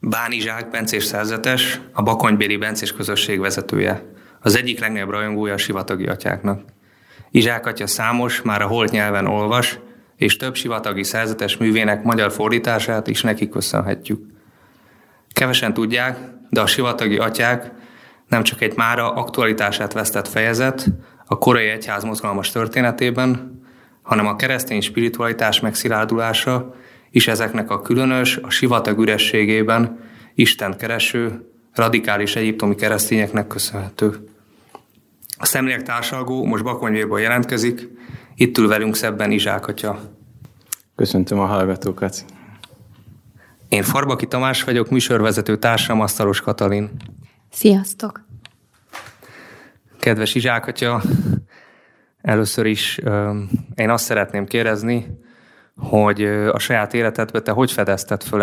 Báni Zsák bencés szerzetes, a bakonybéli bencés közösség vezetője. Az egyik legnagyobb rajongója a sivatagi atyáknak. Izsák atya számos, már a holt nyelven olvas, és több sivatagi szerzetes művének magyar fordítását is neki köszönhetjük. Kevesen tudják, de a sivatagi atyák nem csak egy mára aktualitását vesztett fejezet a korai egyház mozgalmas történetében, hanem a keresztény spiritualitás megszilárdulása is ezeknek a különös, a sivatag ürességében Istent kereső, radikális egyiptomi keresztényeknek köszönhető. A szemlék társalgó most Bakonyvérból jelentkezik, itt ül velünk szebben Izsák atya. Köszöntöm a hallgatókat. Én Farbaki Tamás vagyok, műsorvezető társam Asztalos Katalin. Sziasztok! Kedves Izsák atya, először is én azt szeretném kérdezni, hogy a saját életedben te hogy fedezted föl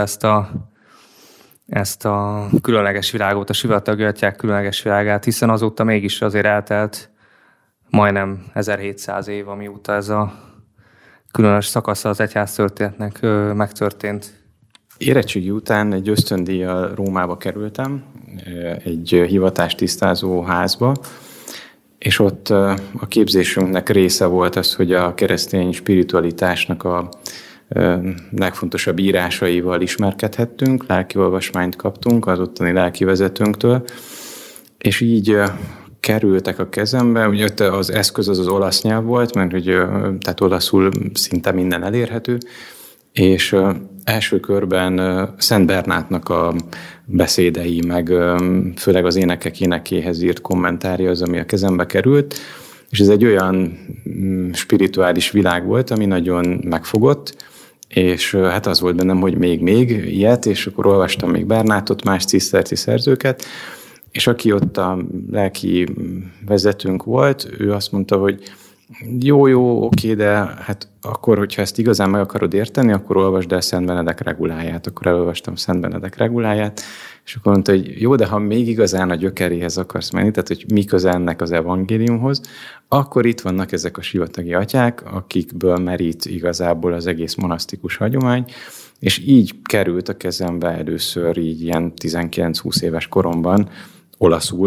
ezt a különleges világot, a sivatagi atyák különleges világát, hiszen azóta mégis azért eltelt majdnem 1700 év, amióta ez a különös szakasza az egyház történetnek megtörtént. Érettségi után egy ösztöndíjjal Rómába kerültem, egy hivatástisztázó házba, és ott a képzésünknek része volt az, hogy a keresztény spiritualitásnak a legfontosabb írásaival ismerkedhettünk, lelkiolvasmányt kaptunk az ottani lelkivezetőnktől, és így kerültek a kezembe. Ugye az eszköz az olasz nyelv volt, mert hogy, tehát olaszul szinte minden elérhető, és első körben Szent Bernátnak a beszédei, meg főleg az énekek énekéhez írt kommentárja az, ami a kezembe került, és ez egy olyan spirituális világ volt, ami nagyon megfogott, és hát az volt bennem, hogy még ilyet, és akkor olvastam még Bernátot, más ciszterci szerzőket, és aki ott a lelki vezetőnk volt, ő azt mondta, hogy jó, oké, de hát akkor, hogyha ezt igazán meg akarod érteni, akkor olvasd el Szent Benedek reguláját. Akkor elolvastam Szent Benedek reguláját, és akkor mondta, hogy jó, de ha még igazán a gyökeréhez akarsz menni, tehát hogy mi köze ennek az evangéliumhoz, akkor itt vannak ezek a sivatagi atyák, akikből merít igazából az egész monasztikus hagyomány, és így került a kezembe először így ilyen 19-20 éves koromban olaszul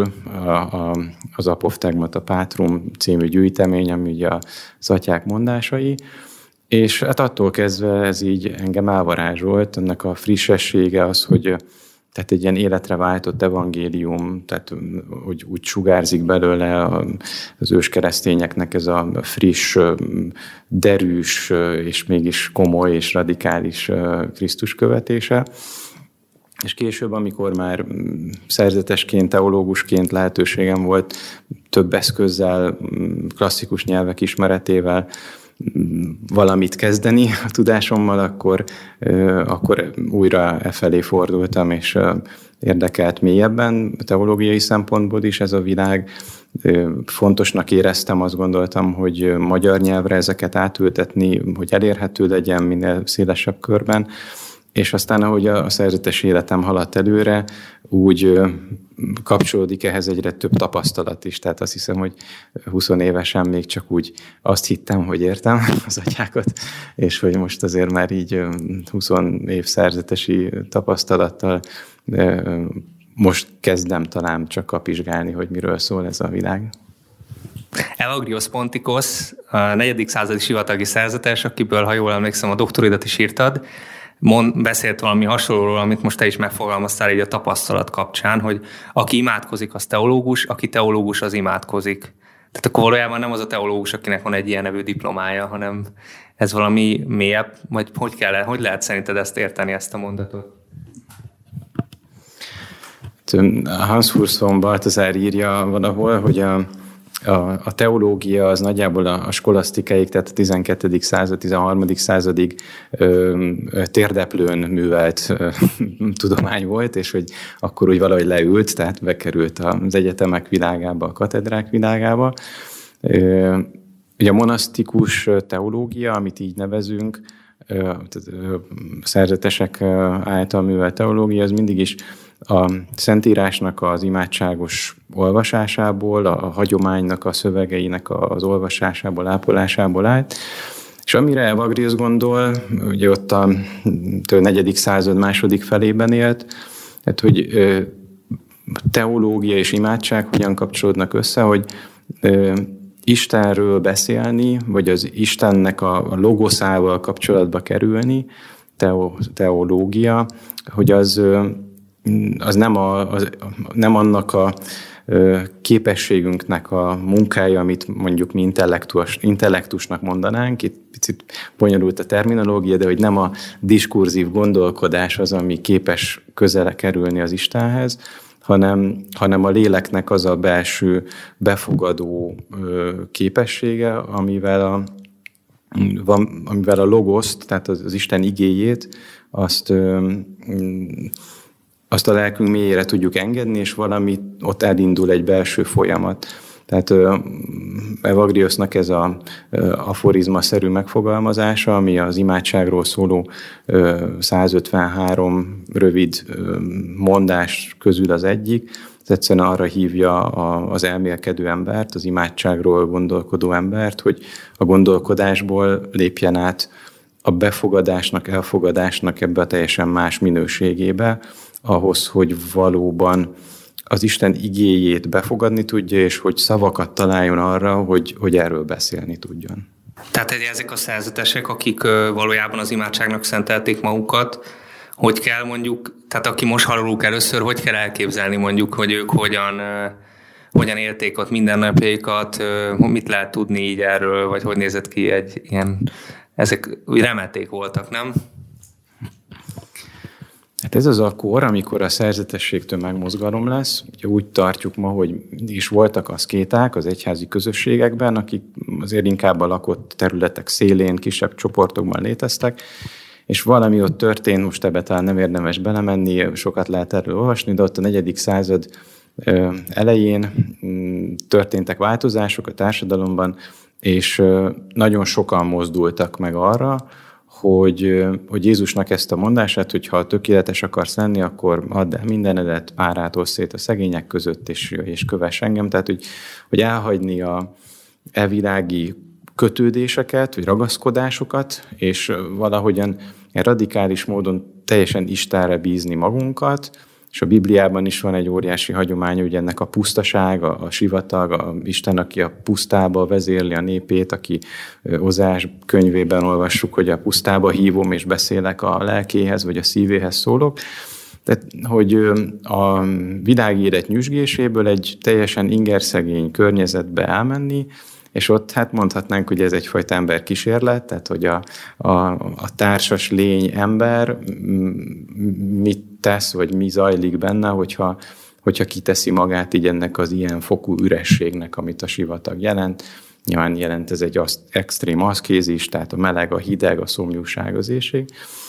az Apoftegmata Patrum című gyűjtemény, ami ugye az atyák mondásai, és hát attól kezdve ez így engem elvarázsolt, ennek a frissessége az, hogy tehát egy ilyen életre váltott evangélium, tehát hogy úgy sugárzik belőle az őskeresztényeknek ez a friss, derűs és mégis komoly és radikális Krisztus követése. És később, amikor már szerzetesként, teológusként lehetőségem volt több eszközzel, klasszikus nyelvek ismeretével valamit kezdeni a tudásommal, akkor újra felé fordultam, és érdekelt mélyebben, teológiai szempontból is ez a világ. Fontosnak éreztem, azt gondoltam, hogy magyar nyelvre ezeket átültetni, hogy elérhető legyen minél szélesebb körben. És aztán, ahogy a szerzetes életem haladt előre, úgy kapcsolódik ehhez egyre több tapasztalat is. Tehát azt hiszem, hogy 20 évesen még csak úgy azt hittem, hogy értem az atyákat, és hogy most azért már így 20 év szerzetesi tapasztalattal most kezdem talán csak kapizsgálni, hogy miről szól ez a világ. Evagrios Pontikos, a 4. századi sivatagi szerzetes, akiből, ha jól emlékszem, a doktoridat is írtad, beszélt valami hasonlóról, amit most te is megfogalmaztál így a tapasztalat kapcsán, hogy aki imádkozik, az teológus, aki teológus, az imádkozik. Tehát akkor valójában nem az a teológus, akinek van egy ilyen nevű diplomája, hanem ez valami mélyebb, vagy hogy lehet szerinted ezt érteni, ezt a mondatot? Hans Urs von Balthasar írja valahol, hogy a teológia az nagyjából a skolasztikáig, tehát a 12. század, 13. századig térdeplőn művelt tudomány volt, és hogy akkor úgy valahogy leült, tehát bekerült az egyetemek világába, a katedrák világába. Ugye a monasztikus teológia, amit így nevezünk, szerzetesek által művelt teológia, az mindig is a Szentírásnak az imádságos olvasásából, a hagyománynak a szövegeinek az olvasásából, ápolásából állt. És amire Evagrios gondol, ugye ott a 4. század második felében élt, Tehát, hogy teológia és imádság hogyan kapcsolódnak össze, hogy Istenről beszélni, vagy az Istennek a logoszával kapcsolatba kerülni, teológia, hogy az nem annak a képességünknek a munkája, amit mondjuk mi intellektusnak mondanánk, itt picit bonyolult a terminológia, de hogy nem a diskurzív gondolkodás az, ami képes közele kerülni az Istenhez, hanem a léleknek az a belső befogadó képessége, amivel a logoszt, tehát az Isten igéjét, azt a lelkünk mélyére tudjuk engedni, és valami ott elindul egy belső folyamat. Tehát Evagriosnak ez az aforizma-szerű megfogalmazása, ami az imádságról szóló 153 rövid mondás közül az egyik, ez egyszerűen arra hívja az elmélkedő embert, az imádságról gondolkodó embert, hogy a gondolkodásból lépjen át a befogadásnak, elfogadásnak ebbe a teljesen más minőségébe, ahhoz, hogy valóban az Isten igéjét befogadni tudja, és hogy szavakat találjon arra, hogy erről beszélni tudjon. Tehát ezek a szerzetesek, akik valójában az imádságnak szentelték magukat, hogy kell mondjuk, tehát aki most hallunk először, hogy kell elképzelni mondjuk, hogy ők hogyan élték ott mindennapjaikat, mit lehet tudni így erről, vagy hogy nézett ki egy ilyen, ezek remeték voltak, nem? Hát ez az a kor, amikor a szerzetesség tömegmozgalom lesz. Ugye úgy tartjuk ma, hogy is voltak aszkéták az egyházi közösségekben, akik azért inkább a lakott területek szélén, kisebb csoportokban léteztek, és valami ott történt, most ebbe talán nem érdemes belemenni, sokat lehet erről olvasni, de ott a 4. század elején történtek változások a társadalomban, és nagyon sokan mozdultak meg arra, hogy Jézusnak ezt a mondását, hogy ha tökéletes akarsz lenni, akkor add el mindenedet, árát oszd szét a szegények között, és kövess engem. Tehát, hogy elhagyni a elvilági kötődéseket, vagy ragaszkodásokat, és valahogyan radikális módon teljesen Istenre bízni magunkat, és a Bibliában is van egy óriási hagyomány, hogy ennek a pusztaság, a sivatag, a Isten, aki a pusztába vezérli a népét, aki Ózás könyvében olvassuk, hogy a pusztába hívom és beszélek a lelkéhez, vagy a szívéhez szólok. Tehát, hogy a világélet nyüzsgéséből egy teljesen ingerszegény környezetbe elmenni, és ott hát mondhatnánk, hogy ez egyfajta emberkísérlet, tehát hogy a társas lény ember mit tesz, vagy mi zajlik benne, hogyha kiteszi magát így ennek az ilyen fokú ürességnek, amit a sivatag jelent. Nyilván jelent ez egy extrém aszkézis, tehát a meleg, a hideg, a szomjúság, az éhség.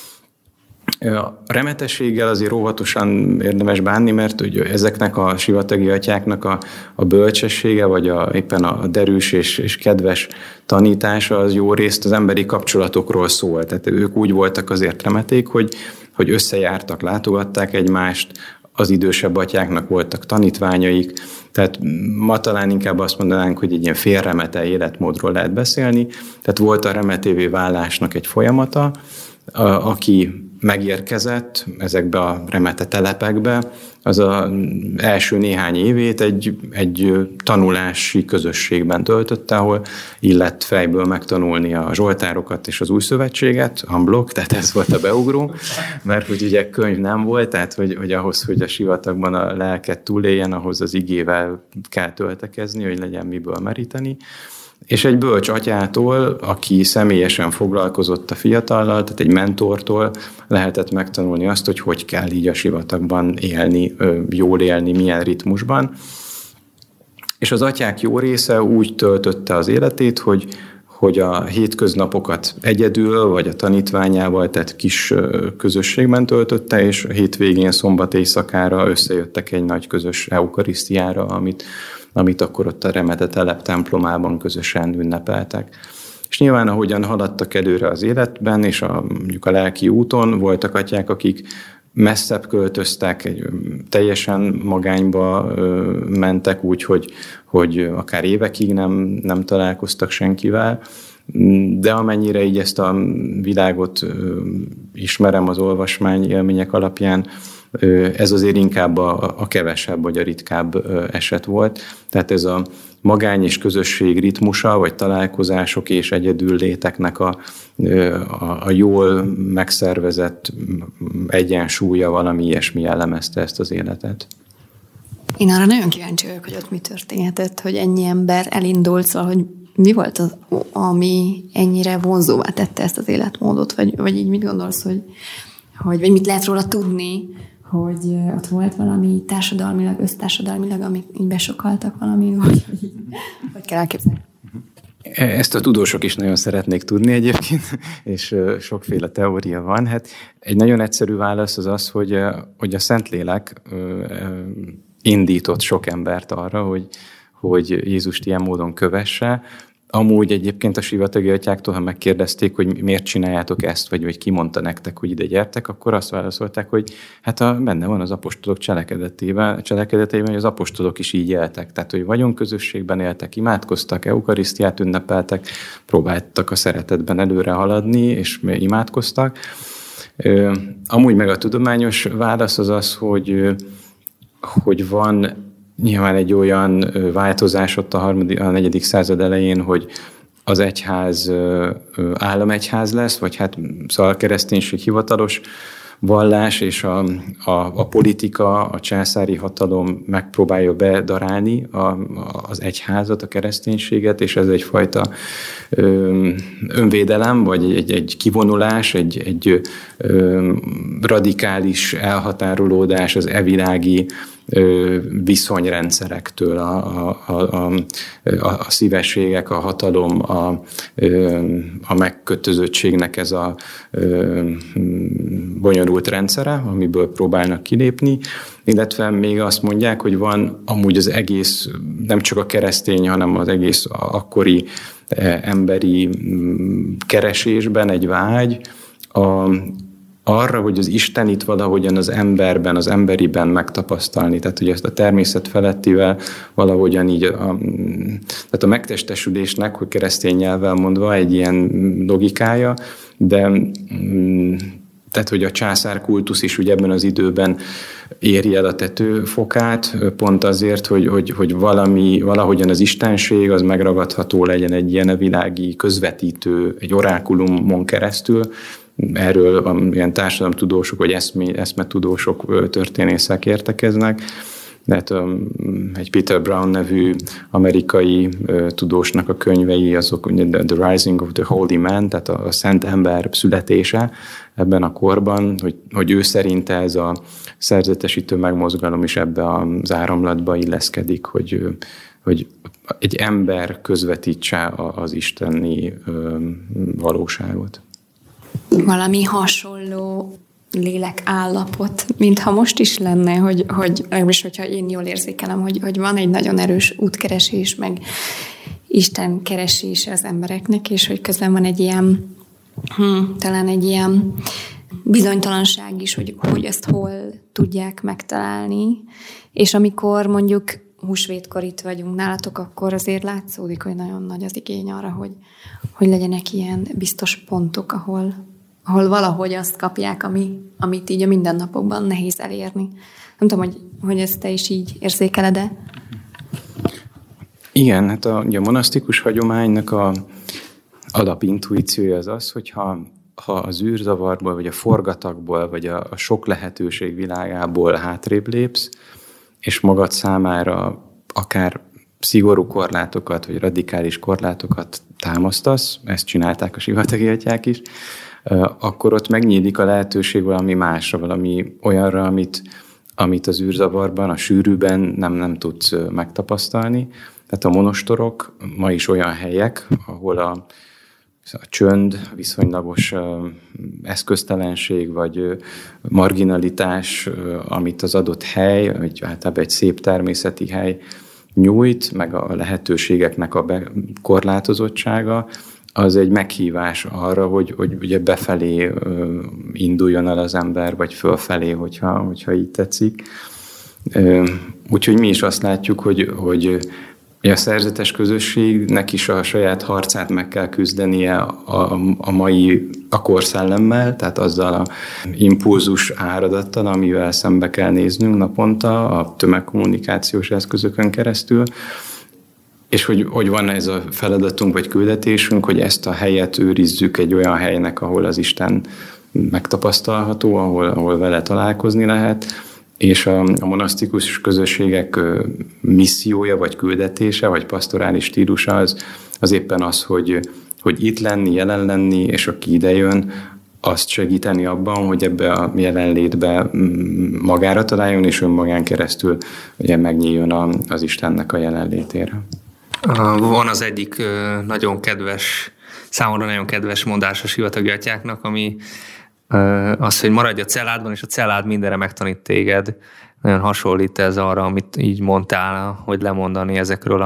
A remetességgel azért óvatosan érdemes bánni, mert ugye ezeknek a sivatagi atyáknak a bölcsessége, vagy éppen a derűs és kedves tanítása az jó részt az emberi kapcsolatokról szól. Tehát ők úgy voltak azért remeték, hogy összejártak, látogatták egymást, az idősebb atyáknak voltak tanítványaik, tehát ma talán inkább azt mondanánk, hogy egy ilyen félremete életmódról lehet beszélni, tehát volt a remetévé válásnak egy folyamata, aki megérkezett ezekbe a remete telepekbe, az az első néhány évét egy tanulási közösségben töltötte, ahol illett fejből megtanulni a zsoltárokat és az új szövetséget, unblock, tehát ez volt a beugró, mert hogy ugye könyv nem volt, tehát hogy ahhoz, hogy a sivatagban a lelket túléljen, ahhoz az igével kell töltekezni, hogy legyen miből meríteni. És egy bölcs atyától, aki személyesen foglalkozott a fiatallal, tehát egy mentortól lehetett megtanulni azt, hogy kell így a sivatagban élni, jól élni, milyen ritmusban. És az atyák jó része úgy töltötte az életét, hogy a hétköznapokat egyedül, vagy a tanítványával, tehát kis közösségben töltötte, és a hétvégén, szombat éjszakára összejöttek egy nagy közös eukarisztiára, amit akkor ott a remete telep templomában közösen ünnepeltek. És nyilván, ahogyan haladtak előre az életben, és mondjuk a lelki úton, voltak atyák, akik messzebb költöztek, teljesen magányba mentek úgy, hogy akár évekig nem találkoztak senkivel, de amennyire így ezt a világot ismerem az olvasmány élmények alapján, ez azért inkább a kevesebb vagy a ritkább eset volt. Tehát ez a magány és közösség ritmusa, vagy találkozások és egyedül léteknek a jól megszervezett egyensúlya, valami ilyesmi jellemezte ezt az életet. Én arra nagyon kíváncsi vagyok, hogy ott mi történhetett, hogy ennyi ember elindult, szóval, hogy mi volt az, ami ennyire vonzóvá tette ezt az életmódot, vagy így mit gondolsz, vagy mit lehet róla tudni, hogy ott volt valami társadalmilag, össztársadalmilag, amik így besokaltak valami, vagy kell elképzelni? Ezt a tudósok is nagyon szeretnék tudni egyébként, és sokféle teória van. Hát egy nagyon egyszerű válasz az, hogy a Szentlélek indított sok embert arra, hogy Jézust ilyen módon kövesse. Amúgy egyébként a sivatagi atyáktól, ha megkérdezték, hogy miért csináljátok ezt, vagy ki mondta nektek, hogy ide gyertek, akkor azt válaszolták, hogy hát benne van az apostolok cselekedetében, hogy az apostolok is így éltek. Tehát, hogy vagyonközösségben éltek, imádkoztak, eukarisztiát ünnepeltek, próbáltak a szeretetben előre haladni, és imádkoztak. Amúgy meg a tudományos válasz az, hogy van nyilván egy olyan változás ott a 4. század elején, hogy az egyház államegyház lesz, vagy hát szóval a kereszténység hivatalos vallás, és a politika, a császári hatalom megpróbálja bedarálni az egyházat, a kereszténységet, és ez egyfajta önvédelem, vagy egy kivonulás, egy radikális elhatárolódás az evilági viszonyrendszerektől, a szívességek, a hatalom, a megkötözöttségnek ez a bonyolult rendszere, amiből próbálnak kilépni, illetve még azt mondják, hogy van amúgy az egész, nem csak a keresztény, hanem az egész akkori emberi keresésben egy vágy, arra, hogy az Istenit valahogyan az emberben, az emberiben megtapasztalni. Tehát, hogy ezt a természet felettivel valahogyan így, tehát a megtestesülésnek, hogy keresztény nyelvvel mondva, egy ilyen logikája, de tehát, hogy a császárkultusz is ugye ebben az időben éri el a tetőfokát, pont azért, hogy valahogyan az istenség az megragadható legyen egy ilyen világi közvetítő, egy orákulumon keresztül. Erről ilyen társadalomtudósok vagy eszmetudósok, történészek értekeznek. Tehát egy Peter Brown nevű amerikai tudósnak a könyvei, azok The Rising of the Holy Man, tehát a szent ember születése ebben a korban, hogy ő szerinte ez a szerzetesítő megmozgalom is ebbe az áramlatba illeszkedik, hogy egy ember közvetítse az isteni valóságot. Valami hasonló lélekállapot, mintha most is lenne, legalábbis, hogyha én jól érzékelem, hogy van egy nagyon erős útkeresés, meg Isten keresése az embereknek, és hogy közben van egy ilyen, talán egy ilyen bizonytalanság is, hogy ezt hol tudják megtalálni, és amikor mondjuk húsvétkor itt vagyunk nálatok, akkor azért látszódik, hogy nagyon nagy az igény arra, hogy legyenek ilyen biztos pontok, ahol valahogy azt kapják, amit így a mindennapokban nehéz elérni. Nem tudom, hogy ezt te is így érzékeled-e? Igen, hát a monasztikus hagyománynak a alapintuíciója az, hogyha az űrzavarból, vagy a forgatagból, vagy a sok lehetőség világából hátrébb lépsz, és magad számára akár szigorú korlátokat, vagy radikális korlátokat támasztasz, ezt csinálták a sivatagi atyák is, akkor ott megnyílik a lehetőség valami másra, valami olyanra, amit az űrzavarban, a sűrűben nem tudsz megtapasztalni. Tehát a monostorok ma is olyan helyek, ahol a csönd, viszonylagos eszköztelenség vagy marginalitás, amit az adott hely, vagy általában egy szép természeti hely nyújt, meg a lehetőségeknek a korlátozottsága, az egy meghívás arra, hogy ugye befelé induljon el az ember, vagy fölfelé, hogyha így tetszik. Úgyhogy mi is azt látjuk, hogy a szerzetes közösségnek is a saját harcát meg kell küzdenie a mai a korszellemmel, tehát azzal a impulzus áradattal, amivel szembe kell néznünk naponta a tömegkommunikációs eszközökön keresztül, és hogy van ez a feladatunk vagy küldetésünk, hogy ezt a helyet őrizzük egy olyan helynek, ahol az Isten megtapasztalható, ahol vele találkozni lehet, és a monasztikus közösségek missziója, vagy küldetése, vagy pastorális stílusa az éppen az, hogy itt lenni, jelen lenni, és aki idejön, azt segíteni abban, hogy ebbe a jelenlétbe magára találjon, és önmagán keresztül ugye megnyíljon az Istennek a jelenlétére. Van az egyik nagyon kedves, számomra nagyon kedves mondás a sivatagi atyáknak, ami az, hogy maradj a celládban, és a cellád mindenre megtanít téged. Nagyon hasonlít ez arra, amit így mondtál, hogy lemondani ezekről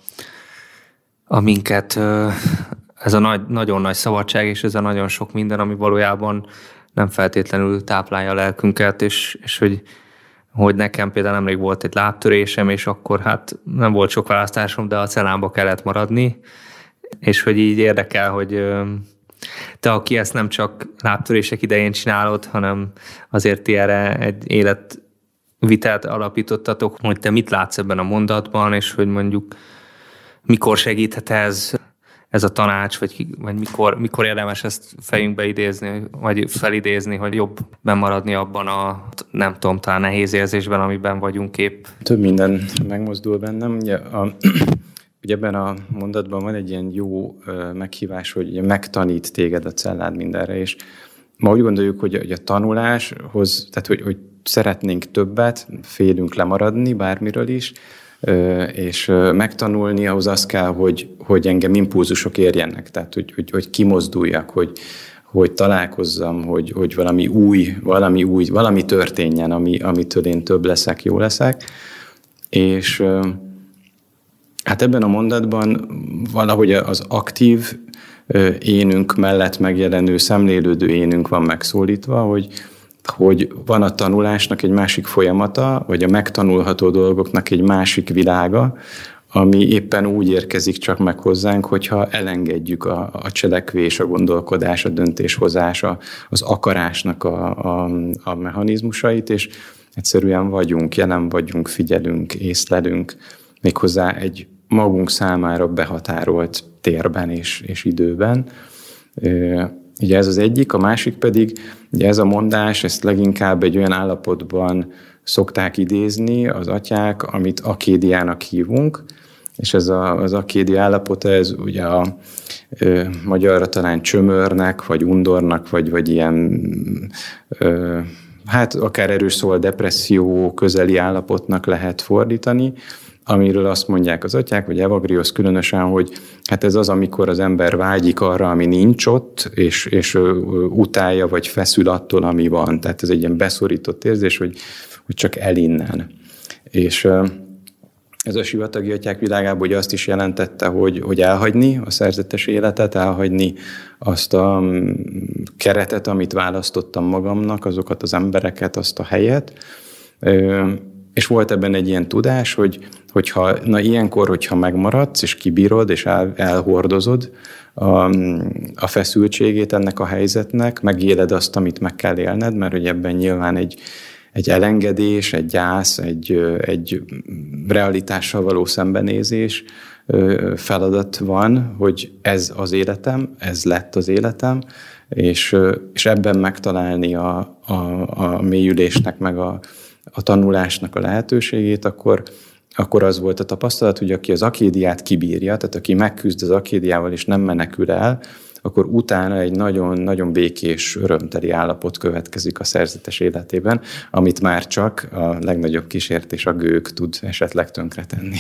a minket, ez a nagyon nagy szabadság, és ez a nagyon sok minden, ami valójában nem feltétlenül táplálja a lelkünket, és hogy nekem például nemrég volt egy lábtörésem, és akkor hát nem volt sok választásom, de a cellámba kellett maradni, és hogy így érdekel, hogy te, aki ezt nem csak lábtörések idején csinálod, hanem azért ti erre egy életvitelt alapítottatok, hogy te mit látsz ebben a mondatban, és hogy mondjuk mikor segíthet ez a tanács, vagy mikor érdemes ezt fejünkbe idézni, vagy felidézni, hogy jobb bemaradni abban nem tudom, talán nehéz érzésben, amiben vagyunk épp. Több minden megmozdul bennem. Ugye ebben a mondatban van egy ilyen jó meghívás, hogy ugye megtanít téged a cellád mindenre, és ma úgy gondoljuk, hogy a tanuláshoz, tehát hogy szeretnénk többet, félünk lemaradni bármiről is, és megtanulni ahhoz az kell, hogy engem impulzusok érjenek, tehát hogy kimozduljak, hogy találkozzam, hogy valami történjen, amitől én több leszek, jó leszek, és hát ebben a mondatban valahogy az aktív énünk mellett megjelenő, szemlélődő énünk van megszólítva, hogy van a tanulásnak egy másik folyamata, vagy a megtanulható dolgoknak egy másik világa, ami éppen úgy érkezik csak meg hozzánk, hogyha elengedjük a cselekvés, a gondolkodás, a döntéshozás, az akarásnak a mechanizmusait, és egyszerűen vagyunk, jelen vagyunk, figyelünk, észlelünk, méghozzá egy magunk számára behatárolt térben és időben. Ugye ez az egyik, a másik pedig, ugye ez a mondás, ezt leginkább egy olyan állapotban szokták idézni az atyák, amit akédiának hívunk, és ez az akédia állapota, ez ugye a magyarra talán csömörnek, vagy undornak, vagy ilyen, hát akár erős szóval depresszió közeli állapotnak lehet fordítani, amiről azt mondják az atyák, vagy Evagrios különösen, hogy hát ez az, amikor az ember vágyik arra, ami nincs ott, és utálja, vagy feszül attól, ami van. Tehát ez egy ilyen beszorított érzés, hogy csak el innen. És ez a sivatagi atyák világában hogy azt is jelentette, hogy elhagyni a szerzetes életet, elhagyni azt a keretet, amit választottam magamnak, azokat az embereket, azt a helyet. És volt ebben egy ilyen tudás, hogyha ilyenkor, hogyha megmaradsz, és kibírod, és elhordozod a feszültségét ennek a helyzetnek, megéled azt, amit meg kell élned, mert hogy ebben nyilván egy elengedés, egy gyász, egy realitással való szembenézés feladat van, hogy ez az életem, ez lett az életem, és ebben megtalálni a mélyülésnek, meg a tanulásnak a lehetőségét, akkor az volt a tapasztalat, hogy aki az akédiát kibírja, tehát aki megküzd az akédiával és nem menekül el, akkor utána egy nagyon-nagyon békés, örömteli állapot következik a szerzetes életében, amit már csak a legnagyobb kísértés, a gőg tud esetleg tönkretenni.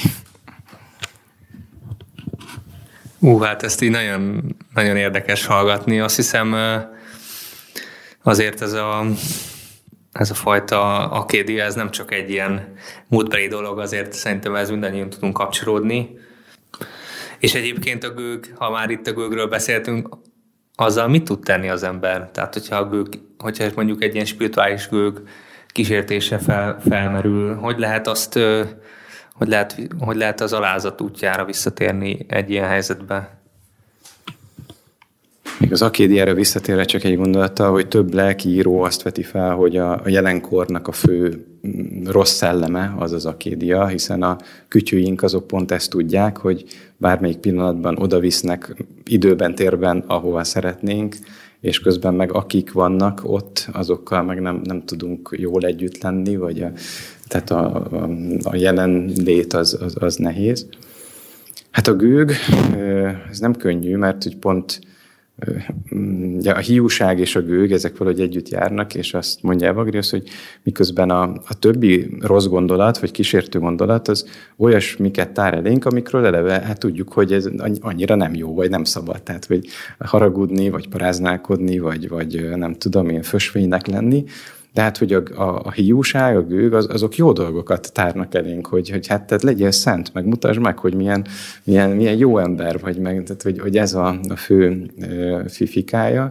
Hát ezt így nagyon, nagyon érdekes hallgatni. Azt hiszem, azért ez a fajta akédia, ez nem csak egy ilyen múltbeli dolog, azért szerintem ez mindannyian tudunk kapcsolódni. És egyébként a gőg, ha már itt a gőgről beszéltünk, azzal mit tud tenni az ember? Tehát, hogyha mondjuk egy ilyen spirituális gőg kísértése felmerül, hogy lehet az alázat útjára visszatérni egy ilyen helyzetbe? Még az akédiára visszatérve csak egy gondolattal, hogy több lelkiíró azt veti fel, hogy a jelenkornak a fő rossz szelleme az az akédia, hiszen a kütyűink azok pont ezt tudják, hogy bármelyik pillanatban odavisznek időben, térben, ahova szeretnénk, és közben meg akik vannak ott, azokkal meg nem tudunk jól együtt lenni, vagy tehát a jelenlét az nehéz. Hát a gőg, ez nem könnyű, mert hogy pont a hiúság és a gőg, ezek valahogy együtt járnak, és azt mondja Evagrius, hogy miközben a többi rossz gondolat, vagy kísértő gondolat, az olyasmiket tár elénk, amikről eleve hát tudjuk, hogy ez annyira nem jó, vagy nem szabad. Tehát, hogy haragudni, vagy paráználkodni, vagy nem tudom, ilyen fösvénynek lenni. Tehát, hogy a hiúság, a gőg, azok jó dolgokat tárnak elénk, hogy hát tehát legyél szent, meg mutasd meg, hogy milyen jó ember vagy, meg, tehát, hogy ez a fő fifikája.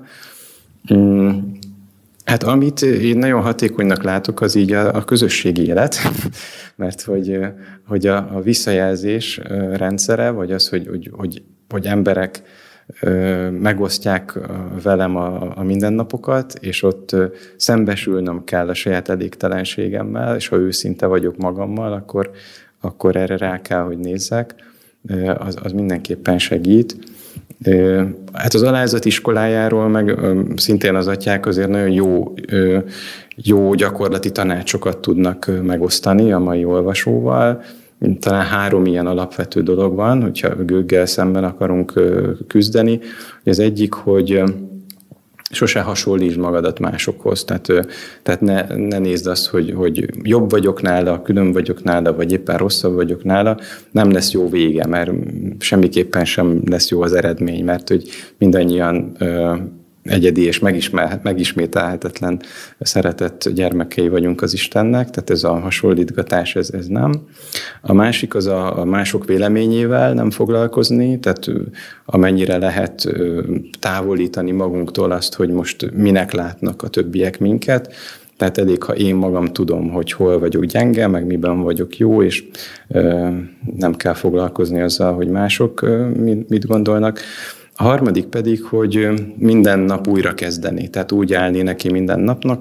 Hát amit én nagyon hatékonynak látok, az így a közösségi élet, mert hogy a visszajelzés rendszere, vagy az, hogy emberek megosztják velem a mindennapokat, és ott szembesülnöm kell a saját elégtelenségemmel, és ha őszinte vagyok magammal, akkor erre rá kell, hogy nézzek. Az mindenképpen segít. Hát az alázat iskolájáról meg szintén az atyák azért nagyon jó gyakorlati tanácsokat tudnak megosztani a mai olvasóval. Talán 3 ilyen alapvető dolog van, hogyha gőggel szemben akarunk küzdeni. Az egyik, hogy sose hasonlítsd magadat másokhoz. Tehát ne nézd azt, hogy jobb vagyok nála, külön vagyok nála, vagy éppen rosszabb vagyok nála. Nem lesz jó vége, mert semmiképpen sem lesz jó az eredmény, mert hogy mindannyian egyedi és megismételhetetlen szeretett gyermekei vagyunk az Istennek, tehát ez a hasonlítgatás, ez nem. A másik az a mások véleményével nem foglalkozni, tehát amennyire lehet távolítani magunktól azt, hogy most minek látnak a többiek minket, tehát elég, ha én magam tudom, hogy hol vagyok gyenge, meg miben vagyok jó, és nem kell foglalkozni azzal, hogy mások mit gondolnak. A harmadik pedig, hogy minden nap újra kezdeni. Tehát úgy állni neki minden napnak,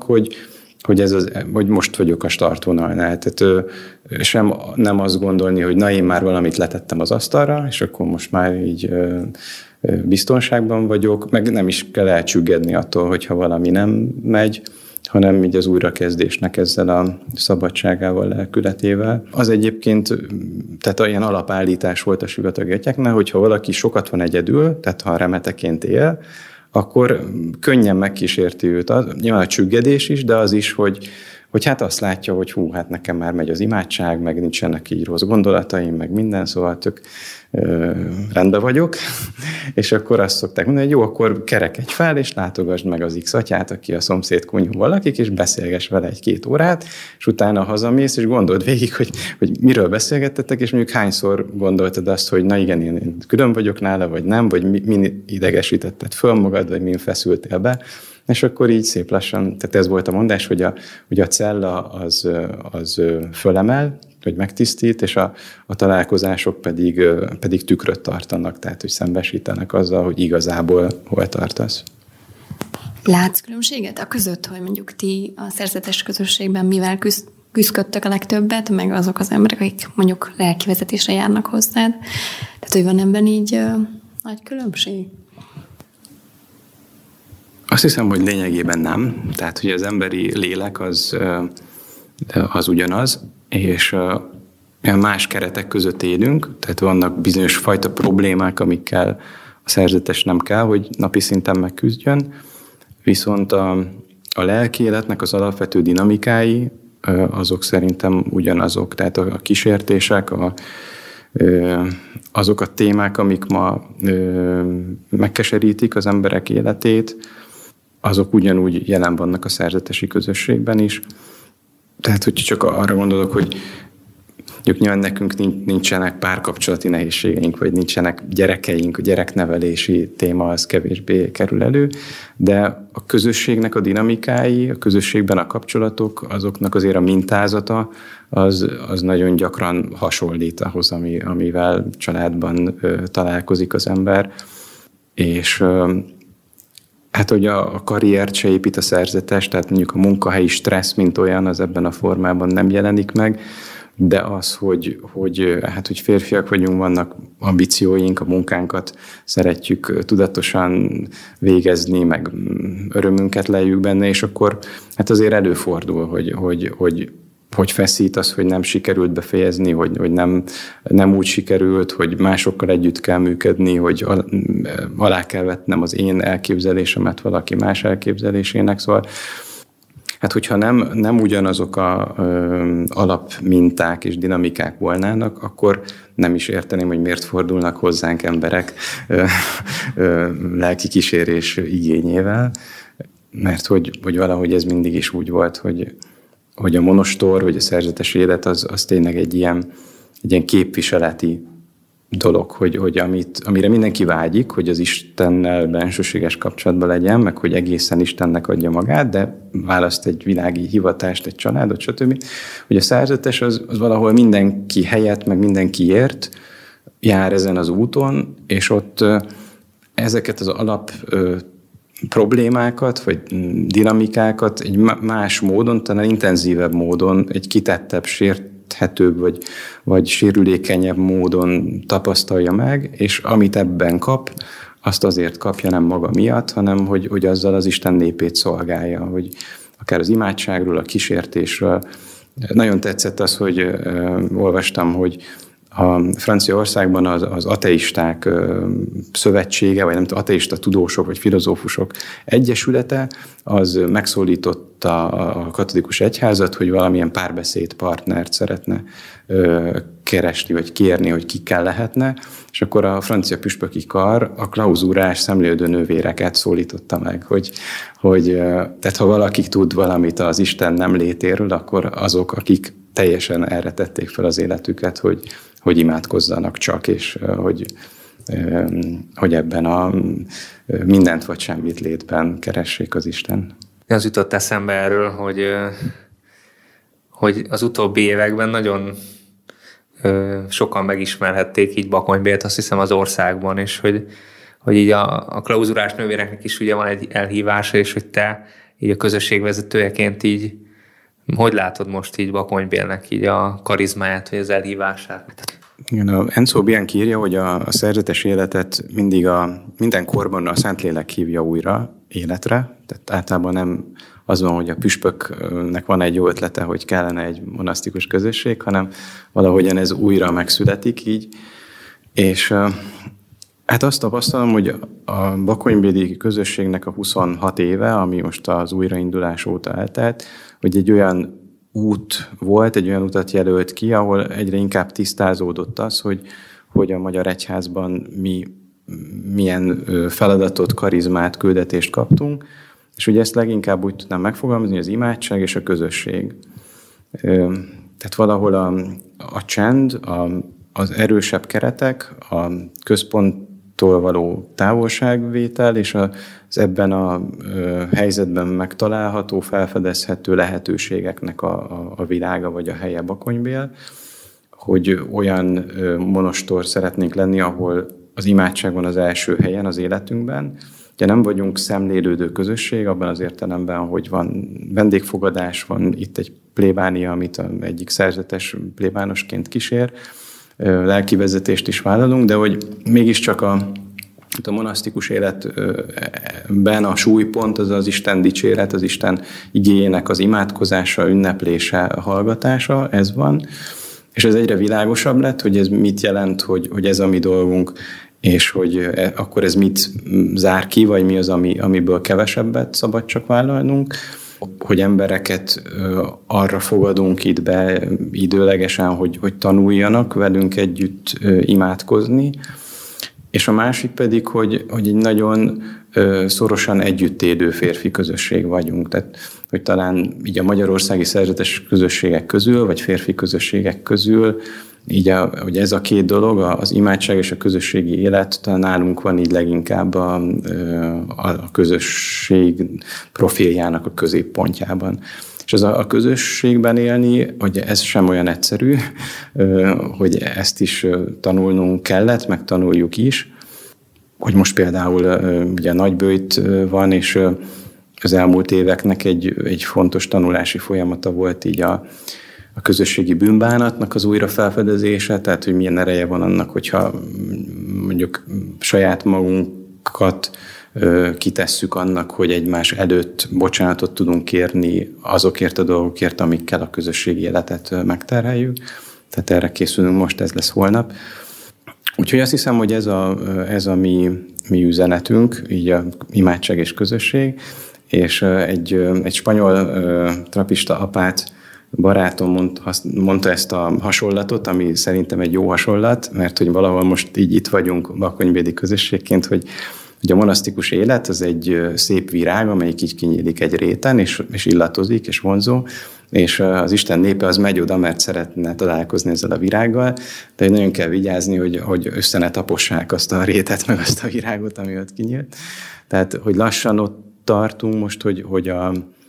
hogy most vagyok a startvonalnál. Tehát sem nem azt gondolni, hogy na én már valamit letettem az asztalra, és akkor most már így biztonságban vagyok, meg nem is kell elcsüggedni attól, hogyha valami nem megy, hanem így az újrakezdésnek ezzel a szabadságával, lelkületével. Az egyébként, tehát ilyen alapállítás volt a sivatagi atyáknál, hogyha valaki sokat van egyedül, tehát ha remeteként él, akkor könnyen megkísérti őt. Nyilván a csüggedés is, de az is, hogy hát azt látja, hogy hát nekem már megy az imádság, meg nincsenek így rossz gondolataim, meg minden, szóval tök rendben vagyok, és akkor azt szokták mondani, hogy jó, akkor kerekedj fel, és látogasd meg az X atyát, aki a szomszéd konyhában lakik, és beszélgess vele 1-2 órát, és utána hazamész, és gondold végig, hogy miről beszélgettetek, és mondjuk hányszor gondoltad azt, hogy na igen, én külön vagyok nála, vagy nem, vagy min idegesítetted föl magad, vagy min feszültél be, és akkor így szép lassan, tehát ez volt a mondás, hogy a cella az fölemel, hogy megtisztít, és a találkozások pedig tükröt tartanak, tehát hogy szembesítenek azzal, hogy igazából hol tartasz. Látsz különbséget a között, hogy mondjuk ti a szerzetes közösségben mivel küzdködtök a legtöbbet, meg azok az emberek, akik mondjuk lelkivezetésre járnak hozzád? Tehát, hogy van ebben így nagy különbség? Azt hiszem, hogy lényegében nem. Tehát, hogy az emberi lélek az ugyanaz, és más keretek között élünk, tehát vannak bizonyos fajta problémák, amikkel a szerzetes nem kell, hogy napi szinten megküzdjön, viszont a lelki életnek az alapvető dinamikái, azok szerintem ugyanazok. Tehát a kísértések, azok a témák, amik ma megkeserítik az emberek életét, azok ugyanúgy jelen vannak a szerzetesi közösségben is. Tehát, hogy csak arra gondolok, hogy nyilván nekünk nincsenek párkapcsolati nehézségeink, vagy nincsenek gyerekeink, a gyereknevelési téma az kevésbé kerül elő, de a közösségnek a dinamikái, a közösségben a kapcsolatok, azoknak azért a mintázata, az nagyon gyakran hasonlít ahhoz, amivel családban találkozik az ember, és Hát, hogy a karriert se épít a szerzetes, tehát mondjuk a munkahelyi stressz, mint olyan, az ebben a formában nem jelenik meg, de az, hogy férfiak vagyunk, vannak ambícióink, a munkánkat szeretjük tudatosan végezni, meg örömünket leljük benne, és akkor hát azért előfordul, hogy feszít az, hogy nem sikerült befejezni, hogy nem úgy sikerült, hogy másokkal együtt kell működni, hogy alá kell vetnem az én elképzelésemet valaki más elképzelésének, szóval hát hogyha nem ugyanazok a alapminták és dinamikák volnának, akkor nem is érteném, hogy miért fordulnak hozzánk emberek lelki kísérés igényével, mert hogy valahogy ez mindig is úgy volt, hogy a monostor, vagy a szerzetes élet az tényleg egy ilyen képviseleti dolog, hogy amire mindenki vágyik, hogy az Istennel bensőséges kapcsolatban legyen, meg hogy egészen Istennek adja magát, de választ egy világi hivatást, egy családot, stb. Hogy a szerzetes az valahol mindenki helyett, meg mindenkiért jár ezen az úton, és ott ezeket az alap problémákat, vagy dinamikákat egy más módon, talán intenzívebb módon, egy kitettebb, sérthetőbb, vagy sérülékenyebb módon tapasztalja meg, és amit ebben kap, azt azért kapja nem maga miatt, hanem hogy azzal az Isten népét szolgálja, hogy akár az imádságról, a kísértésről. Nagyon tetszett az, hogy olvastam, hogy a Franciaországban az ateisták szövetsége, vagy nem tudom, ateista tudósok, vagy filozófusok egyesülete, az megszólította a katolikus egyházat, hogy valamilyen párbeszédpartnert szeretne keresni, vagy kérni, hogy kikkel lehetne, és akkor a francia püspöki kar a klauzúrás szemlélődő nővéreket szólította meg, tehát ha valaki tud valamit az Isten nem létéről, akkor azok, akik teljesen erre tették fel az életüket, hogy imádkozzanak csak, és hogy ebben a mindent vagy semmit létben keressék az Isten. Az jutott eszembe erről, hogy az utóbbi években nagyon sokan megismerhették így Bakonybélt, azt hiszem az országban, és hogy így a klauzurás nővéreknek is ugye van egy elhívása, és hogy te így a közösségvezetőjeként így hogy látod most így Bakonybélnek így a karizmáját, vagy az elhívását? Igen, a Enzo Bianchi írja, hogy a szerzetes életet mindig minden korban a Szentlélek hívja újra életre, tehát általában nem az van, hogy a püspöknek van egy jó ötlete, hogy kellene egy monasztikus közösség, hanem valahogyan ez újra megszületik így, és hát azt tapasztalom, hogy a bakonybéli közösségnek a 26 éve, ami most az újraindulás óta eltelt, hogy egy olyan út volt, egy olyan utat jelölt ki, ahol egyre inkább tisztázódott az, hogy a Magyar Egyházban mi milyen feladatot, karizmát, küldetést kaptunk, és ugye ezt leginkább úgy tudnám megfogalmazni, az imádság és a közösség. Tehát valahol a csend, az erősebb keretek, a központtól való távolságvétel, és az ebben a helyzetben megtalálható, felfedezhető lehetőségeknek a világa vagy a helye Bakonybél, hogy olyan monostor szeretnénk lenni, ahol az imádság van az első helyen az életünkben. Ugye nem vagyunk szemlélődő közösség, abban az értelemben, hogy van vendégfogadás, van itt egy plébánia, amit egyik szerzetes plébánosként kísér, lelkivezetést is vállalunk, de hogy mégiscsak a monasztikus életben a súlypont az az Isten dicséret, az Isten igéjének az imádkozása, ünneplése, hallgatása, ez van. És ez egyre világosabb lett, hogy ez mit jelent, hogy ez a mi dolgunk, és hogy akkor ez mit zár ki, vagy mi az, amiből kevesebbet szabad csak vállalnunk, hogy embereket arra fogadunk itt be időlegesen, hogy tanuljanak velünk együtt imádkozni, és a másik pedig, hogy egy nagyon szorosan együttélő férfi közösség vagyunk. Tehát, hogy talán így a magyarországi szerzetes közösségek közül, vagy férfi közösségek közül, így hogy ez a két dolog, az imádság és a közösségi élet, talán nálunk van így leginkább a közösség profiljának a középpontjában. És az a közösségben élni, hogy ez sem olyan egyszerű, hogy ezt is tanulnunk kellett, meg tanuljuk is, hogy most például ugye Nagyböjt van, és az elmúlt éveknek egy fontos tanulási folyamata volt így a közösségi bűnbánatnak az újra felfedezése, tehát hogy milyen ereje van annak, hogyha mondjuk saját magunkat kitesszük annak, hogy egymás előtt bocsánatot tudunk kérni azokért a dolgokért, amikkel a közösségi életet megterheljük. Tehát erre készülünk most, ez lesz holnap. Úgyhogy azt hiszem, hogy ez a mi üzenetünk, így a imádság és közösség, és egy spanyol trapista apát, barátom mondta ezt a hasonlatot, ami szerintem egy jó hasonlat, mert hogy valahol most így itt vagyunk bakonybéli közösségként, hogy a monasztikus élet az egy szép virág, amelyik így kinyílik egy réten, és illatozik, és vonzó, és az Isten népe az megy oda, mert szeretne találkozni ezzel a virággal, de nagyon kell vigyázni, hogy össze ne tapossák azt a rétet, meg azt a virágot, ami ott kinyílt. Tehát, hogy lassan ott tartunk most, hogy a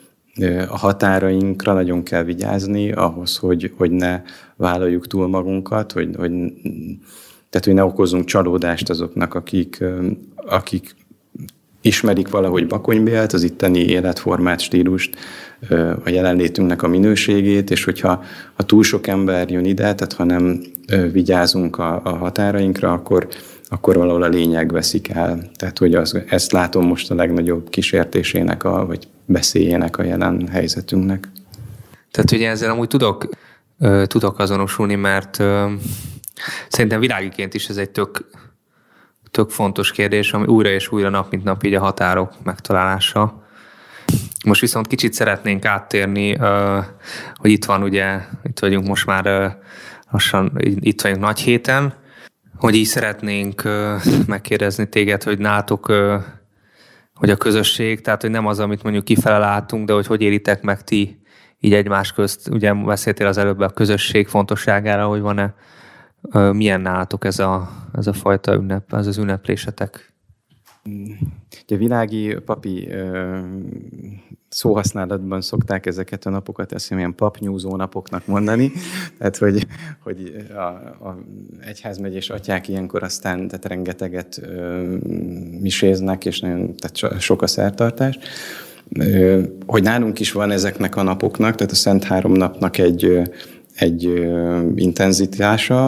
határainkra nagyon kell vigyázni ahhoz, hogy ne vállaljuk túl magunkat, tehát, hogy ne okozzunk csalódást azoknak, akik ismerik valahogy Bakonybélt, az itteni életformát, stílust, a jelenlétünknek a minőségét, és hogyha túl sok ember jön ide, tehát ha nem vigyázunk a határainkra, akkor valahol a lényeg veszik el. Tehát, hogy ezt látom most a legnagyobb kísértésének, vagy beszéljének a jelen helyzetünknek. Tehát ugye ezzel amúgy tudok azonosulni, mert szerintem világiként is ez egy tök fontos kérdés, ami újra és újra nap mint nap így a határok megtalálása. Most viszont kicsit szeretnénk áttérni, hogy itt vagyunk most már lassan, itt vagyunk nagy héten, hogy így szeretnénk megkérdezni téged, hogy nálatok, hogy a közösség, tehát hogy nem az, amit mondjuk kifele látunk, de hogy élitek meg ti így egymás közt. Ugye beszéltél az előbb a közösség fontosságára, hogy van-e, milyen nálatok ez a fajta ünnep, ez az ünneplésetek? A világi papi szóhasználatban szokták ezeket a napokat, ezt ilyen papnyúzó napoknak mondani, tehát hogy a egyházmegyés atyák ilyenkor aztán tehát rengeteget miséznek, és nagyon, tehát sok a szertartás. Hogy nálunk is van ezeknek a napoknak, tehát a Szent Három napnak egy intenzitása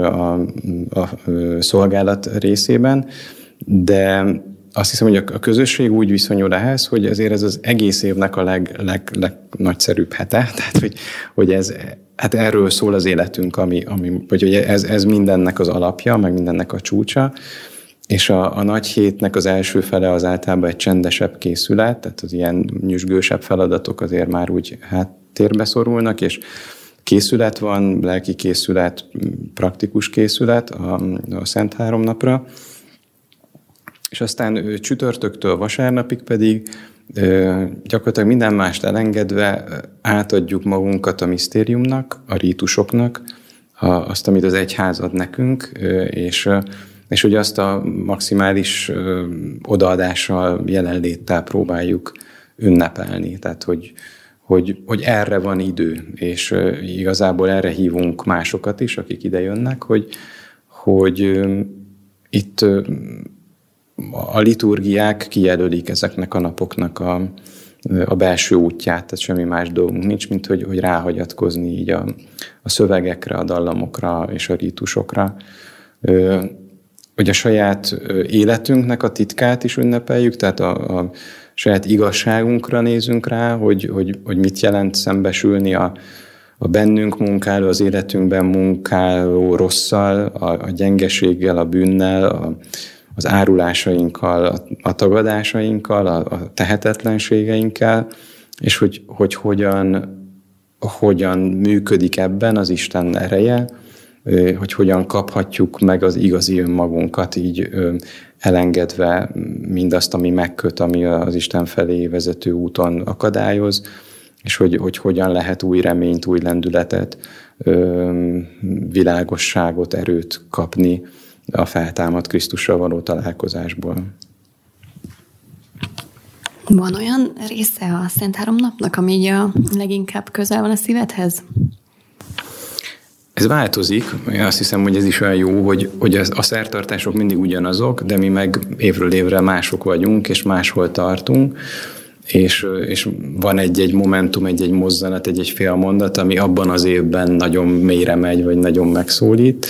a szolgálat részében, de azt hiszem, hogy a közösség úgy viszonyul ehhez, hogy azért ez az egész évnek a legnagyszerűbb hete, tehát hogy ez, hát erről szól az életünk, vagy hogy ez mindennek az alapja, meg mindennek a csúcsa, és a nagy hétnek az első fele az általában egy csendesebb készület, tehát az ilyen nyüzsgősebb feladatok azért már úgy háttérbe szorulnak, és készület van, lelki készület, praktikus készület a Szent Három napra, és aztán csütörtöktől vasárnapig pedig gyakorlatilag minden mást elengedve átadjuk magunkat a misztériumnak, a rítusoknak, azt, amit az egyház ad nekünk, és hogy azt a maximális odaadással, jelenléttel próbáljuk ünnepelni. Tehát, hogy erre van idő, és igazából erre hívunk másokat is, akik ide jönnek, hogy itt a liturgiák kijelölik ezeknek a napoknak a belső útját, tehát semmi más dolgunk nincs, mint hogy ráhagyatkozni így a szövegekre, a dallamokra és a rítusokra. Hogy a saját életünknek a titkát is ünnepeljük, tehát a saját igazságunkra nézünk rá, hogy mit jelent szembesülni a bennünk munkáló, az életünkben munkáló rosszal, a gyengeséggel, a bűnnel, az árulásainkkal, a tagadásainkkal, a tehetetlenségeinkkel, és hogy hogyan működik ebben az Isten ereje, hogy hogyan kaphatjuk meg az igazi önmagunkat, így elengedve mindazt, ami megköt, ami az Isten felé vezető úton akadályoz, és hogy hogyan lehet új reményt, új lendületet, világosságot, erőt kapni a feltámadt Krisztussal való találkozásból. Van olyan része a Szent Három napnak, ami így a leginkább közel van a szívedhez? Ez változik. Én azt hiszem, hogy ez is olyan jó, hogy a szertartások mindig ugyanazok, de mi meg évről évre mások vagyunk, és máshol tartunk, és van egy momentum, egy mozzanat, egy fél mondat, ami abban az évben nagyon mélyre megy, vagy nagyon megszólít.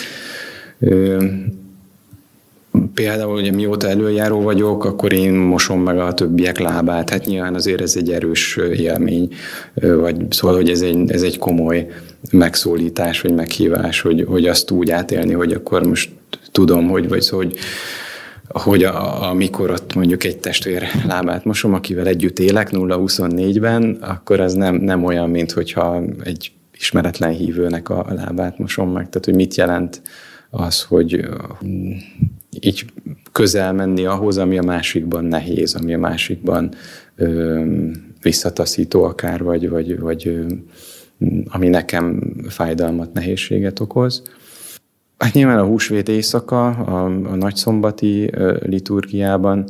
Például, ugye mióta előjáró vagyok, akkor én mosom meg a többiek lábát. Hát nyilván azért ez egy erős élmény, vagy szóval, hogy ez egy komoly megszólítás, vagy meghívás, hogy azt úgy átélni, hogy akkor most tudom, hogy amikor ott mondjuk egy testvér lábát mosom, akivel együtt élek 0-24-ben, akkor az nem olyan, mint hogyha egy ismeretlen hívőnek a lábát mosom meg. Tehát, hogy mit jelent az, hogy így közel menni ahhoz, ami a másikban nehéz, ami a másikban visszataszító akár, vagy ami nekem fájdalmat, nehézséget okoz. Hát nyilván a húsvét éjszaka, a nagyszombati liturgiában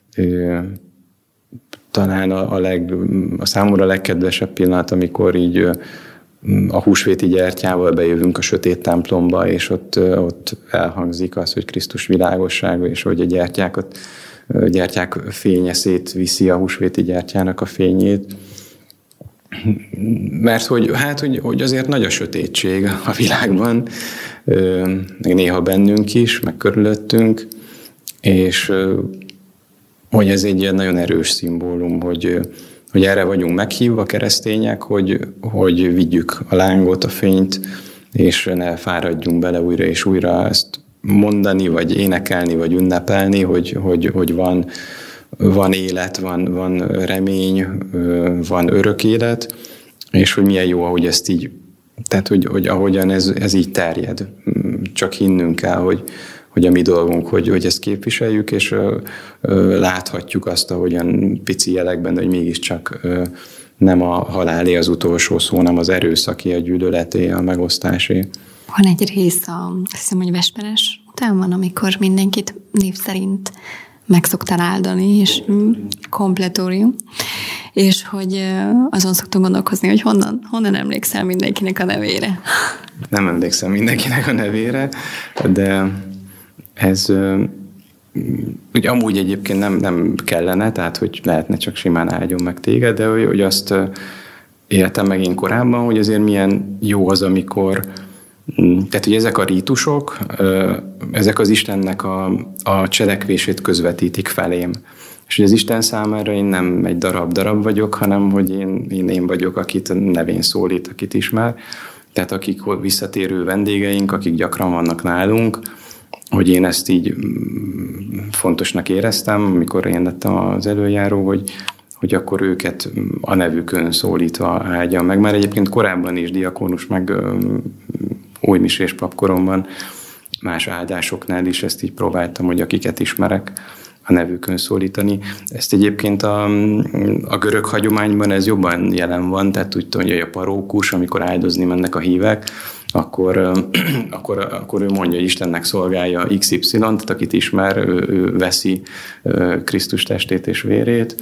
talán a számomra legkedvesebb pillanat, amikor így a húsvéti gyertyával bejövünk a sötét templomba, és ott elhangzik az, hogy Krisztus világossága, és hogy a gyertyák fénye szétviszi a húsvéti gyertyának a fényét. Mert hogy azért nagy a sötétség a világban, néha bennünk is, meg körülöttünk, és hogy ez egy ilyen nagyon erős szimbólum, hogy erre vagyunk meghívva keresztények, hogy vigyük a lángot, a fényt, és ne fáradjunk bele újra és újra ezt mondani, vagy énekelni, vagy ünnepelni, hogy van élet, van remény, van örök élet, és hogy milyen jó, ahogy ezt így, tehát hogy ahogyan ez így terjed. Csak hinnünk kell, hogy a mi dolgunk, hogy ezt képviseljük, és láthatjuk azt, ahogyan pici jelekben, hogy mégiscsak nem a halálé az utolsó szó, nem az erőszaké, a gyűlöleté, a megosztásé. Van egy rész, azt hiszem, hogy vesperes után van, amikor mindenkit név szerint meg szoktál áldani, és kompletórium, és hogy azon szoktunk gondolkozni, hogy honnan emlékszel mindenkinek a nevére. Nem emlékszem mindenkinek a nevére, de ez ugye amúgy egyébként nem kellene, tehát hogy lehetne csak simán áldjon meg téged, de hogy azt éltem meg én korábban, hogy azért milyen jó az, amikor, tehát hogy ezek a rítusok, ezek az Istennek a cselekvését közvetítik felém. És hogy az Isten számára én nem egy darab vagyok, hanem hogy én vagyok, akit nevén szólít, akit ismer. Tehát akik visszatérő vendégeink, akik gyakran vannak nálunk, hogy én ezt így fontosnak éreztem, amikor én lettem az előjáró, hogy akkor őket a nevükön szólítva áldjam meg. Már egyébként korábban is diakónus, meg újmisés papkoromban más áldásoknál is ezt így próbáltam, hogy akiket ismerek, a nevükön szólítani. Ezt egyébként a görög hagyományban ez jobban jelen van, tehát úgy tudom, hogy a parókus, amikor áldozni mennek a hívek, akkor ő mondja, hogy Istennek szolgálja XY, tehát akit ismer, ő veszi Krisztus testét és vérét.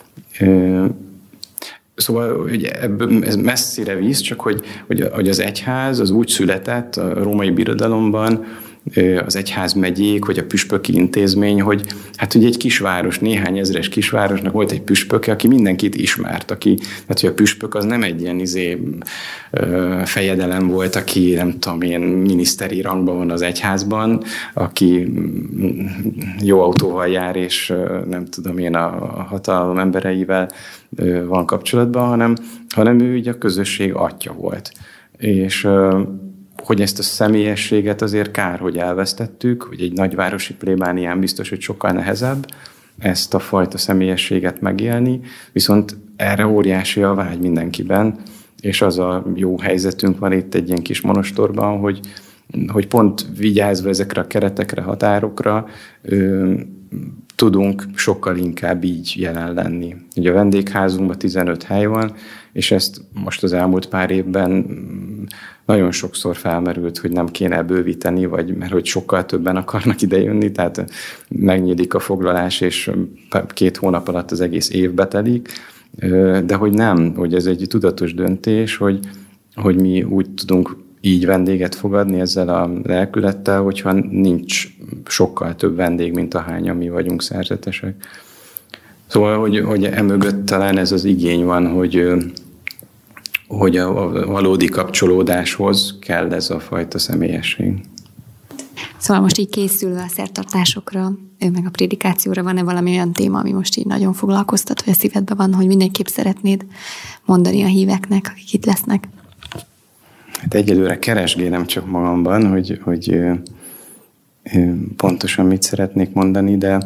Szóval ugye ez messzire visz, csak hogy az egyház az úgy született a római birodalomban, az egyházmegyék, vagy a püspöki intézmény, hogy hát ugye egy kisváros, néhány ezres kisvárosnak volt egy püspöke, aki mindenkit ismert, tehát hogy a püspök az nem egy ilyen fejedelem volt, aki nem tudom én miniszteri rangban van az egyházban, aki jó autóval jár, és nem tudom én a hatalom embereivel van kapcsolatban, hanem ő ugye a közösség atya volt. És hogy ezt a személyességet azért kár, hogy elvesztettük, hogy egy nagyvárosi plébánián biztos, hogy sokkal nehezebb ezt a fajta személyességet megélni, viszont erre óriási a vágy mindenkiben, és az a jó helyzetünk van itt egy ilyen kis monostorban, hogy pont vigyázva ezekre a keretekre, határokra tudunk sokkal inkább így jelen lenni. Ugye a vendégházunkban 15 hely van, és ezt most az elmúlt pár évben nagyon sokszor felmerült, hogy nem kéne bővíteni, mert hogy sokkal többen akarnak idejönni, tehát megnyílik a foglalás, és 2 hónap alatt az egész év betelik, de hogy nem, hogy ez egy tudatos döntés, hogy mi úgy tudunk így vendéget fogadni ezzel a lelkülettel, hogyha nincs sokkal több vendég, mint ahányan mi vagyunk szerzetesek. Szóval, hogy emögött talán ez az igény van, hogy a valódi kapcsolódáshoz kell ez a fajta személyesség. Szóval most így készülve a szertartásokra, meg a prédikációra, van-e valami olyan téma, ami most így nagyon foglalkoztat, vagy a szívedben van, hogy mindenképp szeretnéd mondani a híveknek, akik itt lesznek? Hát egyelőre keresgélem csak magamban, hogy pontosan mit szeretnék mondani, de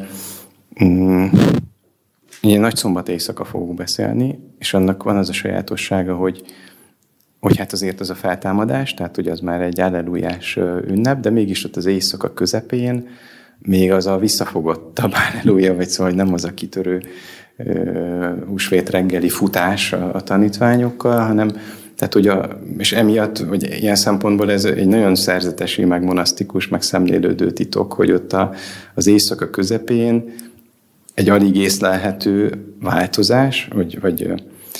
én Nagyszombat éjszaka fogok beszélni, és annak van az a sajátossága, hogy hát azért az a feltámadás, tehát hogy az már egy allelujás ünnep, de mégis ott az éjszaka közepén még az a visszafogottabb alleluja, vagy szóval nem az a kitörő húsvét reggeli futás a tanítványokkal, hanem tehát, és emiatt, hogy ilyen szempontból ez egy nagyon szerzetesi, meg monasztikus, meg szemlélődő titok, hogy ott az éjszaka közepén egy alig észlelhető változás, vagy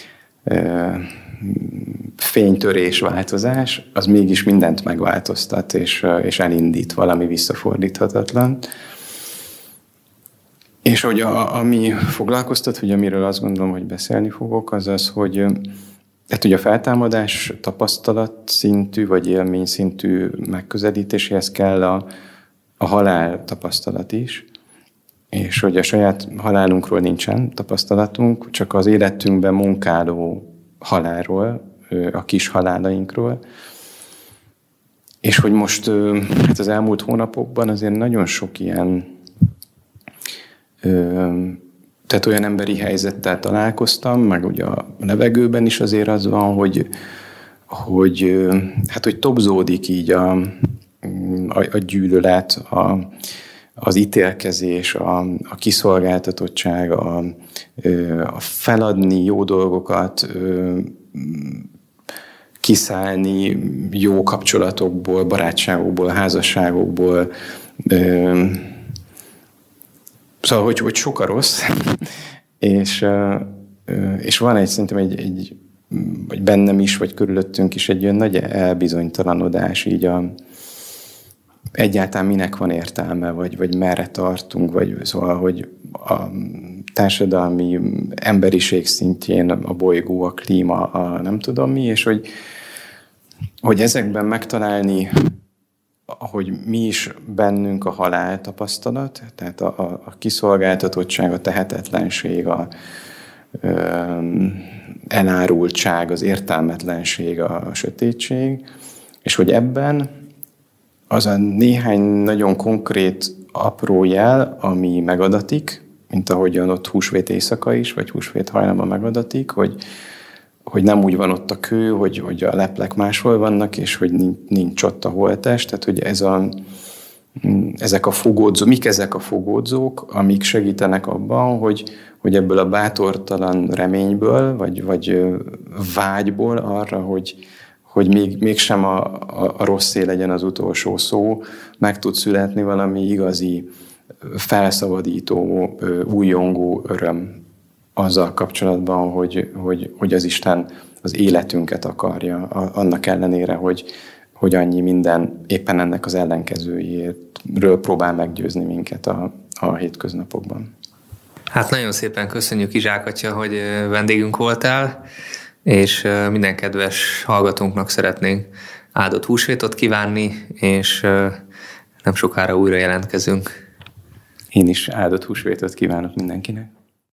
fénytörés változás, az mégis mindent megváltoztat, és elindít valami visszafordíthatatlan. És hogy ami foglalkoztat, hogy amiről azt gondolom, hogy beszélni fogok, az az, hogy tehát ugye a feltámadás tapasztalat szintű, vagy élmény szintű megközelítéséhez kell a halál tapasztalat is, és hogy a saját halálunkról nincsen tapasztalatunk, csak az életünkben munkáló halálról, a kis halálainkról. És hogy most hát az elmúlt hónapokban azért nagyon sok ilyen, tehát olyan emberi helyzettel találkoztam, meg ugye a levegőben is azért az van, hogy tobzódik így a gyűlölet, az ítélkezés, a kiszolgáltatottság, a feladni jó dolgokat, kiszállni jó kapcsolatokból, barátságokból, házasságokból. Szóval, hogy sok a rossz, és van szerintem vagy bennem is, vagy körülöttünk is egy olyan nagy elbizonytalanodás így egyáltalán minek van értelme, vagy merre tartunk, vagy szóval, hogy a társadalmi emberiség szintjén a bolygó, a klíma, a nem tudom mi, és hogy ezekben megtalálni, hogy mi is bennünk a halál tapasztalat, tehát a kiszolgáltatottság, a tehetetlenség, a elárultság, az értelmetlenség, a sötétség, és hogy ebben az a néhány nagyon konkrét apró jel, ami megadatik, mint ahogyan ott húsvét éjszaka is, vagy húsvét hajnalban megadatik, hogy nem úgy van ott a kő, hogy a leplek máshol vannak, és hogy nincs ott a holttest. Tehát, hogy ezek a fogódzók, mik ezek a fogódzók, amik segítenek abban, hogy ebből a bátortalan reményből, vagy vágyból arra, hogy mégsem a rosszé legyen az utolsó szó, meg tud születni valami igazi, felszabadító, újjongó öröm azzal kapcsolatban, hogy az Isten az életünket akarja, annak ellenére, hogy annyi minden éppen ennek az ellenkezőjéről próbál meggyőzni minket a hétköznapokban. Hát nagyon szépen köszönjük, Izsák atya, hogy vendégünk voltál, és minden kedves hallgatónknak szeretnénk áldott húsvétot kívánni, és nem sokára újra jelentkezünk. Én is áldott húsvétot kívánok mindenkinek.